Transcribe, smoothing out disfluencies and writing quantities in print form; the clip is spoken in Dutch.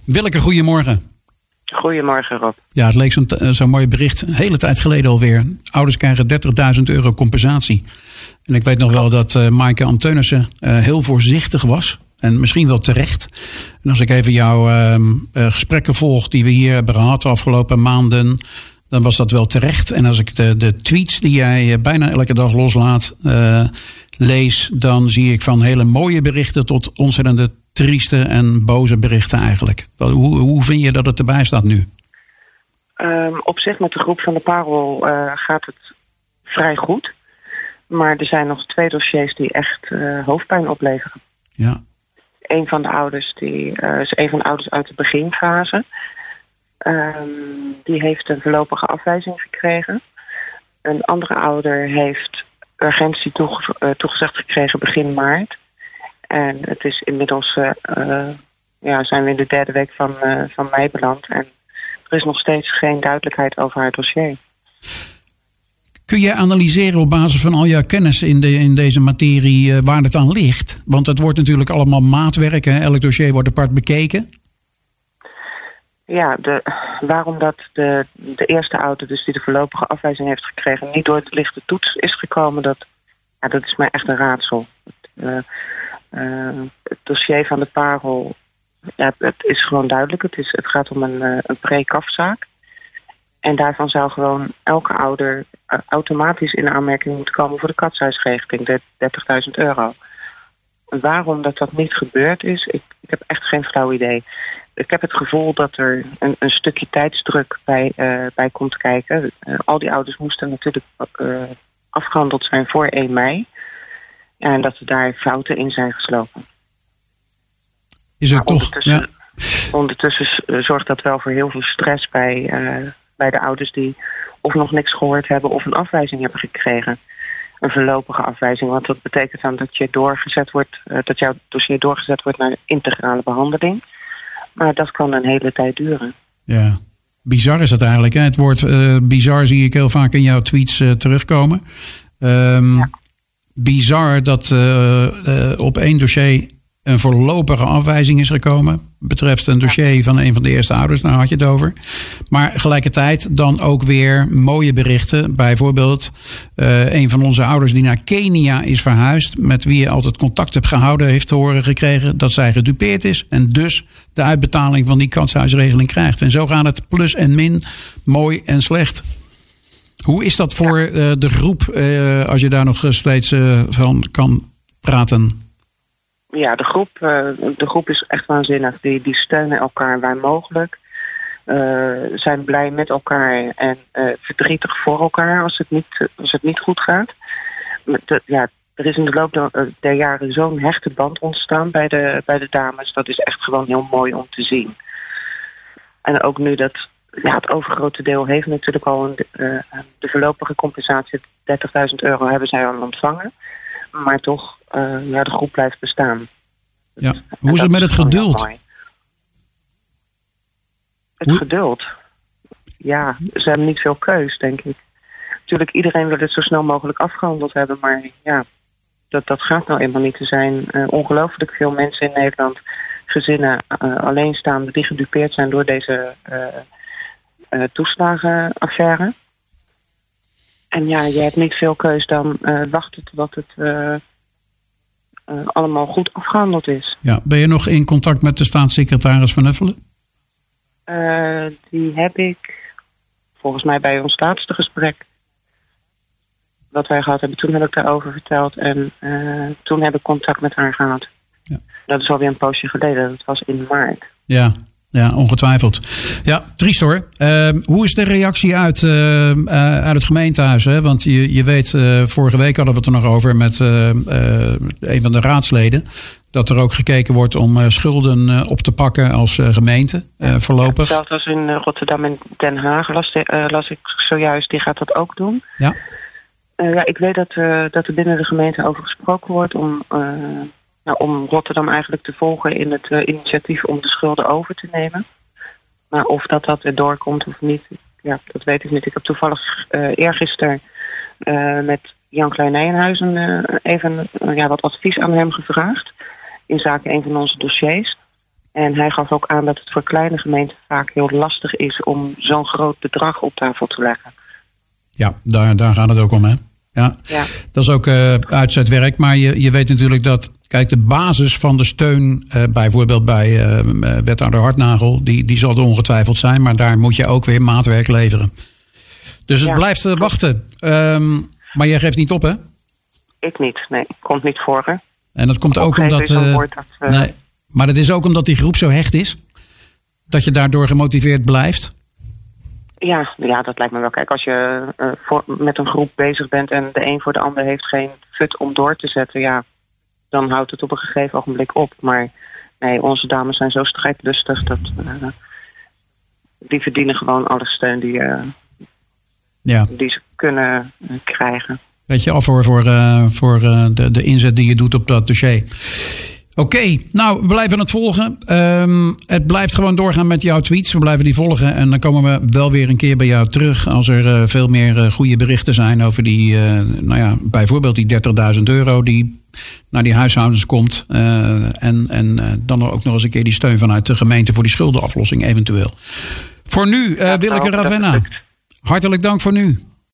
Willeke, goedemorgen. Goedemorgen, Rob. Ja, het leek zo'n mooi bericht. Een hele tijd geleden alweer. Ouders krijgen €30.000 compensatie. En ik weet nog wel dat Maaike Antonissen heel voorzichtig was. En misschien wel terecht. En als ik even jouw gesprekken volg die we hier hebben gehad de afgelopen maanden, dan was dat wel terecht. En als ik de tweets die jij bijna elke dag loslaat lees, dan zie ik van hele mooie berichten tot ontzettende trieste en boze berichten eigenlijk. Hoe vind je dat het erbij staat nu? Op zich met de groep van de Parel gaat het vrij goed. Maar er zijn nog 2 dossiers die echt hoofdpijn opleveren. Ja. Een van de ouders is een van de ouders uit de beginfase. Die heeft een voorlopige afwijzing gekregen. Een andere ouder heeft urgentie toegezegd gekregen begin maart. En het is inmiddels zijn we in de 3e week van mei beland. En er is nog steeds geen duidelijkheid over haar dossier. Kun je analyseren op basis van al jouw kennis in deze materie waar het aan ligt? Want het wordt natuurlijk allemaal maatwerk. Hè? Elk dossier wordt apart bekeken. Ja, waarom dat de eerste ouder, dus die de voorlopige afwijzing heeft gekregen, niet door de lichte toets is gekomen, dat is mij echt een raadsel. Het dossier van de Parel, het is gewoon duidelijk. Het gaat om een pre-kafzaak. En daarvan zou gewoon elke ouder automatisch in aanmerking moeten komen voor de katshuisregeling, de €30.000. Waarom dat niet gebeurd is, ik heb echt geen flauw idee. Ik heb het gevoel dat er een stukje tijdsdruk bij komt kijken. Al die ouders moesten natuurlijk afgehandeld zijn voor 1 mei. En dat er daar fouten in zijn geslopen. Is er toch? Ondertussen zorgt dat wel voor heel veel stress bij de ouders die of nog niks gehoord hebben of een afwijzing hebben gekregen. Een voorlopige afwijzing, want dat betekent dan dat dat jouw dossier doorgezet wordt naar integrale behandeling. Maar dat kan een hele tijd duren. Ja, bizar is het eigenlijk. Hè? Het woord bizar zie ik heel vaak in jouw tweets terugkomen. Bizar dat op 1 dossier een voorlopige afwijzing is gekomen. Betreft een dossier van een van de eerste ouders, daar had je het over. Maar tegelijkertijd dan ook weer mooie berichten. Bijvoorbeeld een van onze ouders die naar Kenia is verhuisd, met wie je altijd contact hebt gehouden, heeft te horen gekregen dat zij gedupeerd is. En dus de uitbetaling van die katshuisregeling krijgt. En zo gaat het plus en min, mooi en slecht. Hoe is dat voor de groep, als je daar nog steeds van kan praten? Ja, de groep is echt waanzinnig. Die steunen elkaar waar mogelijk. Zijn blij met elkaar en verdrietig voor elkaar als het niet goed gaat. Er is in de loop der jaren zo'n hechte band ontstaan bij de dames. Dat is echt gewoon heel mooi om te zien. En ook nu dat het overgrote deel heeft natuurlijk al de voorlopige compensatie, €30.000 hebben zij al ontvangen. Maar toch, de groep blijft bestaan. Ja. Hoe is het met het geduld? Geduld? Ja, ze hebben niet veel keus, denk ik. Natuurlijk, iedereen wil het zo snel mogelijk afgehandeld hebben. Maar ja, dat gaat nou eenmaal niet. Er zijn ongelooflijk veel mensen in Nederland, gezinnen, alleenstaande, die gedupeerd zijn door deze toeslagenaffaire. En ja, je hebt niet veel keus dan wachten totdat het allemaal goed afgehandeld is. Ja, ben je nog in contact met de staatssecretaris Van Huffelen? Die heb ik volgens mij bij ons laatste gesprek wat wij gehad hebben. Toen heb ik daarover verteld en toen heb ik contact met haar gehad. Ja. Dat is alweer een poosje geleden, dat was in maart. Ja, ongetwijfeld. Ja, triest hoor. Hoe is de reactie uit het gemeentehuis? Hè? Want je weet, vorige week hadden we het er nog over met een van de raadsleden, dat er ook gekeken wordt om schulden op te pakken als gemeente voorlopig. Zelfs als in Rotterdam en Den Haag las ik zojuist, die gaat dat ook doen. Ja. Ik weet dat er binnen de gemeente over gesproken wordt om Rotterdam eigenlijk te volgen in het initiatief om de schulden over te nemen. Maar of dat erdoor komt of niet, ja, dat weet ik niet. Ik heb toevallig eergisteren met Jan Klein-Nijenhuizen even wat advies aan hem gevraagd in zaken een van onze dossiers. En hij gaf ook aan dat het voor kleine gemeenten vaak heel lastig is om zo'n groot bedrag op tafel te leggen. Ja, daar gaat het ook om, hè? Ja. Dat is ook uitzetwerk. Maar je weet natuurlijk dat, kijk, de basis van de steun, bijvoorbeeld bij wethouder Hartnagel, die zal er ongetwijfeld zijn. Maar daar moet je ook weer maatwerk leveren. Dus het blijft wachten. Maar jij geeft niet op, hè? Ik niet, nee. Komt niet voor, hè? En dat komt ook omdat... nee, maar dat is ook omdat die groep zo hecht is. Dat je daardoor gemotiveerd blijft. Ja, dat lijkt me wel. Kijk, als je met een groep bezig bent en de een voor de ander heeft geen fut om door te zetten, dan houdt het op een gegeven ogenblik op. Maar nee, onze dames zijn zo strijdlustig dat die verdienen gewoon alle steun die ze kunnen krijgen. Weet je, af voor de inzet die je doet op dat dossier. Oké, nou, we blijven het volgen. Het blijft gewoon doorgaan met jouw tweets. We blijven die volgen. En dan komen we wel weer een keer bij jou terug als er veel meer goede berichten zijn over die, bijvoorbeeld die €30.000 die naar die huishoudens komt. En dan ook nog eens een keer die steun vanuit de gemeente voor die schuldenaflossing eventueel. Voor nu, Willeke Ravenna, hartelijk dank voor nu.